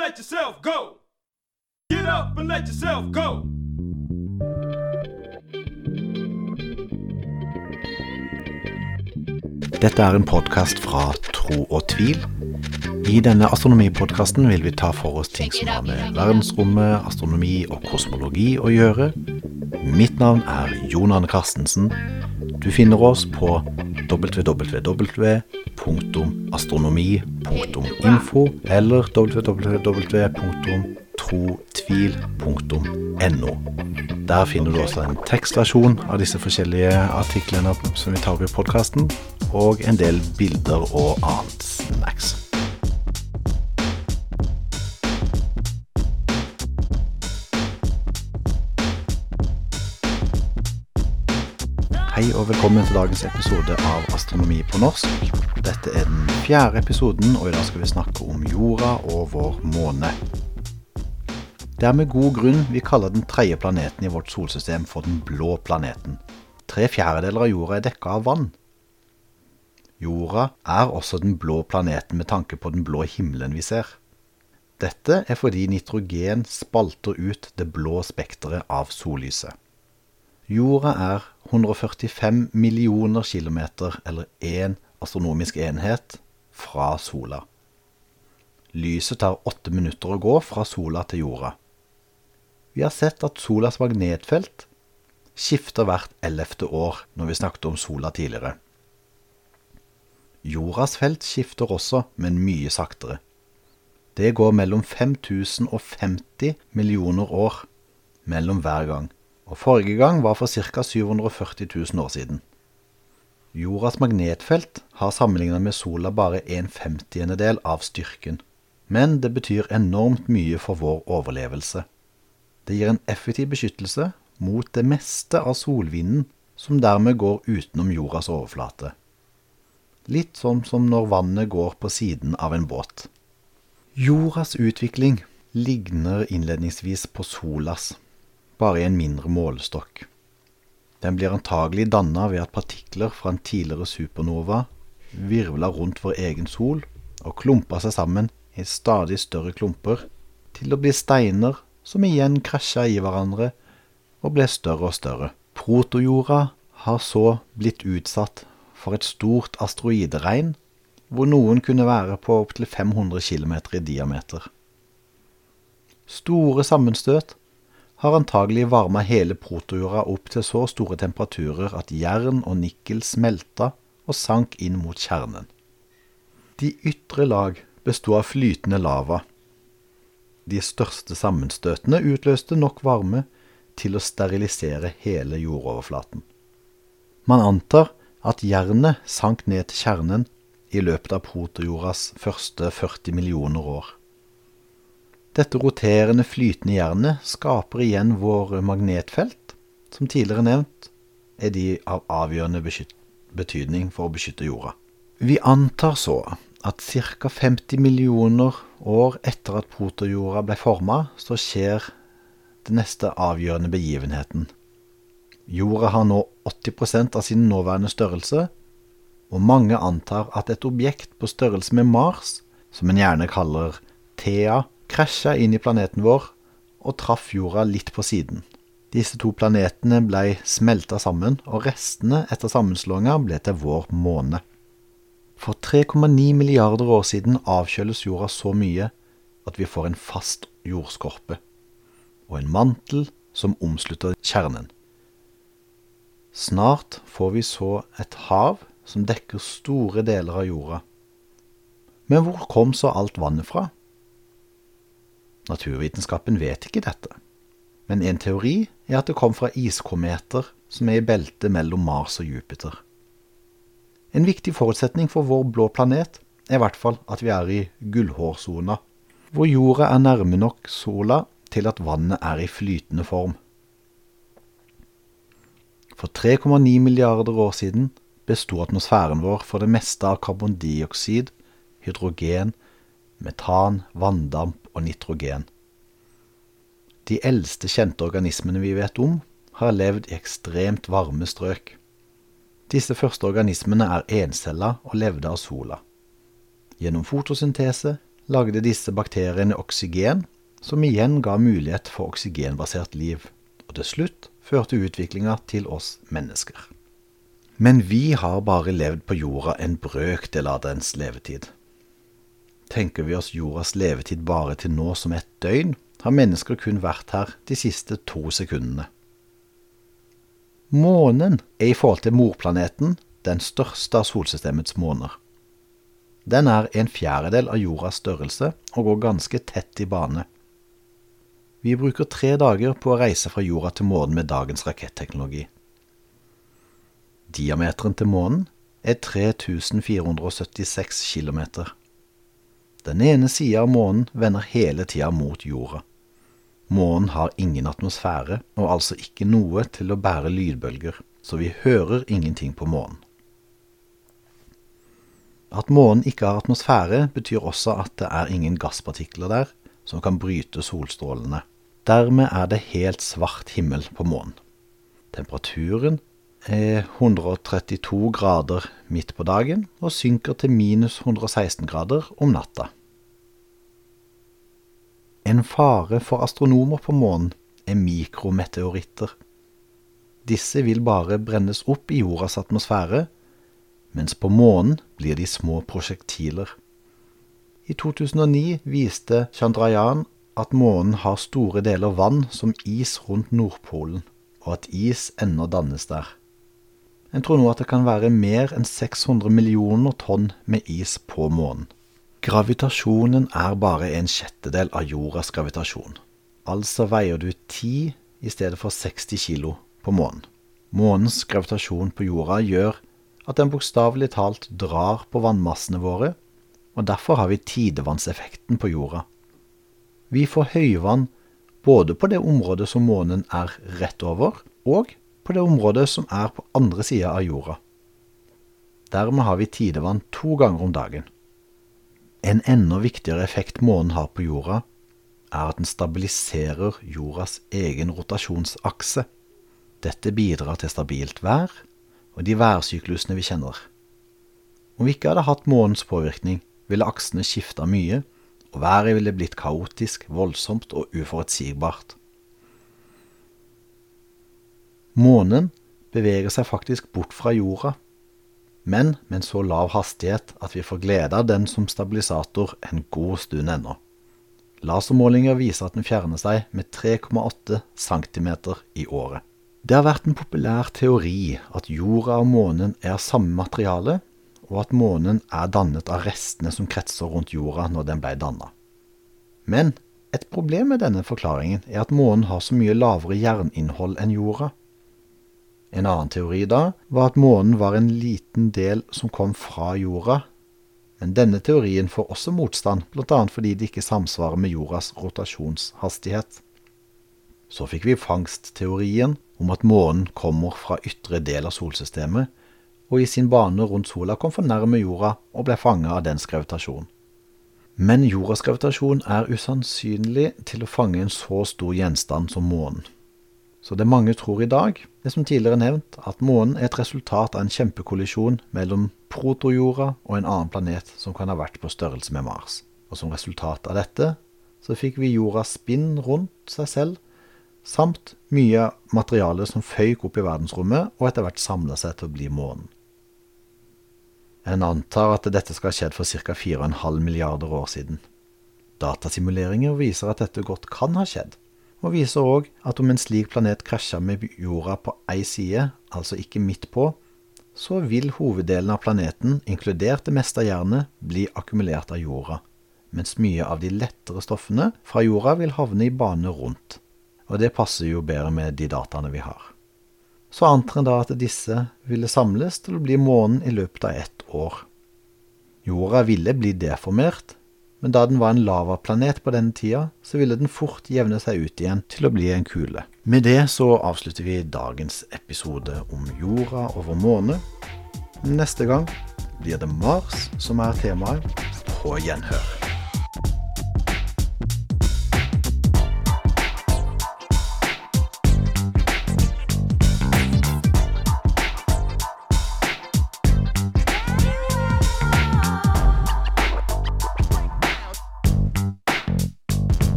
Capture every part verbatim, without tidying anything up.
let yourself go. Get up and let yourself go. Dette er en podcast fra Tro og Tvil. I denne astronomipodcasten vil vi ta for oss ting som har med verdensrommet, astronomi og kosmologi å gjøre. Mitt navn er Jon Arne Carstensen. Du finner oss på w w w punktum astronomi punktum info eller w w w punktum trotvil punktum no. Der finner du også en tekstversjon av disse forskjellige artiklene som vi tar opp i podcasten, og en del bilder og annet snacks. Hei og velkommen til dagens episode av Astronomi på norsk. Dette er den fjerde episoden, og i dag skal vi snakke om jorda og vår måne. Det er med god grunn vi kaller den tredje planeten i vårt solsystem for den blå planeten. Tre fjerdedeler av jorda er dekket av vann. Jorda er også den blå planeten med tanke på den blå himmelen vi ser. Dette er fordi nitrogen spalter ut det blå spektret av sollyset. Jorda er hundre og førtifem millioner kilometer, eller en astronomisk enhet, fra sola. Lyset tar åtte minutter å gå fra sola til jorda. Vi har sett at solas magnetfelt skifter hvert ellevte år når vi snakket om sola tidligere. Jordas felt skifter også, men mye saktere. Det går mellom fem tusen og femti millioner år mellom hver gang, og forrige gang var for ca. syv hundre og førti tusen år siden. Jordas magnetfelt har sammenlignet med sola bare en femtiendedel av styrken, men det betyr enormt mye for vår overlevelse. Det gir en effektiv beskyttelse mot det meste av solvinden, som dermed går utenom jordas overflate. Litt sånn som når vannet går på siden av en båt. Jordas utvikling ligner innledningsvis på solas, bare i en mindre målestokk. Den blir antagelig dannet ved at partikler fra en tidligere supernova virvler rundt vår egen sol og klumper seg sammen i stadig større klumper til å bli steiner som igjen krasjer i hverandre og ble større og større. Protojorda har så blitt utsatt for et stort asteroideregn, hvor noen kunne være på opp til fem hundre kilometer i diameter. Store sammenstøt har antagelig varmet hele protojorda opp til så store temperaturer at jern og nikkel smelta og sank inn mot kjernen. De ytre lag bestod av flytende lava. De største sammenstøtene utløste nok varme til å sterilisere hele jordoverflaten. Man antar at jernet sank ned til kjernen i løpet av protojordas første førti millioner år. Dette roterende flytende jernet skaper igjen vår magnetfelt, som tidligere nevnt, er de av avgjørende betydning for å beskytte jorda. Vi antar så at ca. femti millioner år etter at protojorda ble formet, så skjer det neste avgjørende begivenheten. Jorda har nå åtti prosent av sin nåværende størrelse, og mange antar at et objekt på størrelse med Mars, som en gjerne kaller Thea, krasjet inn i planeten vår og traff jorda litt på siden. Disse to planetene ble smeltet sammen, og restene etter sammenslåingen ble til vår måne. For tre komma ni milliarder år siden avkjøles jorda så mye at vi får en fast jordskorpe, og en mantel som omslutter kjernen. Snart får vi så et hav som dekker store deler av jorda. Men hvor kom så alt vannet fra? Naturvitenskapen vet ikke dette, men en teori er at det kom fra iskometer som er i beltet mellom Mars og Jupiter. En viktig forutsetning for vår blå planet er i hvert fall at vi er i gullhårsona, hvor jorda er nærme nok sola til at vannet er i flytende form. For tre komma ni milliarder år siden bestod atmosfæren vår for det meste av karbondioksid, hydrogen, metan, vanndamp og nitrogen. De eldste kjente organismene vi vet om har levd i ekstremt varme strøk. Disse første organismene er enceller og levde av sola. Gjennom fotosyntese lagde disse bakteriene oksygen, som igjen ga mulighet for oksygenbasert liv, og til slutt førte utviklingen til oss mennesker. Men vi har bare levd på jorda en brøkdel av dens levetid. Tenker vi oss jordas levetid bare til nå som et døgn, har mennesker kun vært her de siste to sekundene. Månen er i forhold til morplaneten den største av solsystemets måner. Den er en fjerdedel av jordas størrelse og går ganske tett i bane. Vi bruker tre dager på å reise fra jorda til månen med dagens raketteknologi. Diameteren til månen er tre tusen fire hundre syttiseks kilometer. Den ene siden av månen vender hele tiden mot jorda. Månen har ingen atmosfære og altså ikke noe til å bære lydbølger, så vi hører ingenting på månen. At månen ikke har atmosfære betyr også at det er ingen gasspartikler der som kan bryte solstrålene. Dermed er det helt svart himmel på månen. Temperaturen er hundre og trettito grader midt på dagen og synker til minus hundre og seksten grader om natta. En fare for astronomer på månen er mikrometeoritter. Disse vil bare brennes opp i jordas atmosfære, mens på månen blir de små prosjektiler. I to tusen og ni viste Chandrayaan at månen har store deler vann som is rundt Nordpolen, og at is ennå dannes der. En tror nå at det kan være mer enn seks hundre millioner tonn med is på månen. Gravitasjonen er bare en sjettedel av jordas gravitasjon. Altså veier du ti i stedet for seksti kilo på månen. Månens gravitasjon på jorda gjør at den bokstavelig talt drar på vannmassene våre, og derfor har vi tidevannseffekten på jorda. Vi får høyvann både på det området som månen er rett over, og på det området som er på andre siden av jorda. Dermed har vi tidevann to ganger om dagen. En enda viktigere effekt månen har på jorda, er at den stabiliserer jordas egen rotasjonsakse. Dette bidrar til stabilt vær, og de værsyklusene vi kjenner. Om vi ikke hadde hatt månens påvirkning, ville aksene skiftet mye, og været ville blitt kaotisk, voldsomt og uforutsigbart. Månen beveger seg faktisk bort fra jorda, men med en så lav hastighet at vi får glede av den som stabilisator en god stund ennå. Lasermålinger viser at den fjerner seg med tre komma åtte centimeter i året. Det har vært en populær teori at jorda og månen er samme materiale, og at månen er dannet av restene som kretser rundt jorda når den ble dannet. Men et problem med denne forklaringen er at månen har så mye lavere jerninnhold enn jorda. En annen teori da var at månen var en liten del som kom fra jorda, men denne teorien får også motstand, blant annet fordi det ikke samsvarer med jordas rotasjonshastighet. Så fikk vi fangstteorien om at månen kommer fra ytre del av solsystemet, og i sin bane rundt sola kom for nærme jorda og ble fanget av dens gravitasjon. Men jordas gravitasjon er usannsynlig til å fange en så stor gjenstand som månen. Så det mange tror i dag, det som tidligere nevnt, at månen er et resultat av en kjempekollisjon mellom protojorda og en annen planet som kan ha vært på størrelse med Mars. Og som resultat av dette, så fikk vi jordas spinn rundt seg selv, samt mye materiale som føyk opp i verdensrommet og etter hvert samlet seg til å bli månen. En antar at dette skal ha skjedd for ca. fire komma fem milliarder år siden. Datasimuleringer viser at dette godt kan ha skjedd, og viser også at om en slik planet krasjer med jorda på ei side, altså ikke midt på, så vil hoveddelen av planeten, inkludert det meste av jernet, bli akkumulert av jorda, mens mye av de lettere stoffene fra jorda vil havne i bane rundt. Og det passer jo bedre med de dataene vi har. Så antar en da at disse ville samles til å bli månen i løpet av ett år. Jorda ville bli deformert, men da den var en lavaplanet på denne tida, så ville den fort jevne seg ut igjen til å bli en kule. Med det så avslutter vi dagens episode om jorda over måne. Neste gang blir det Mars som er temaet. På gjenhør.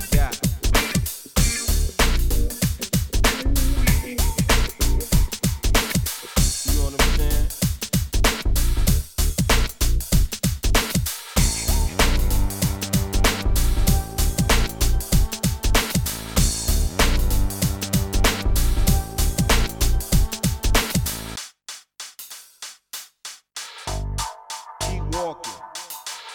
got.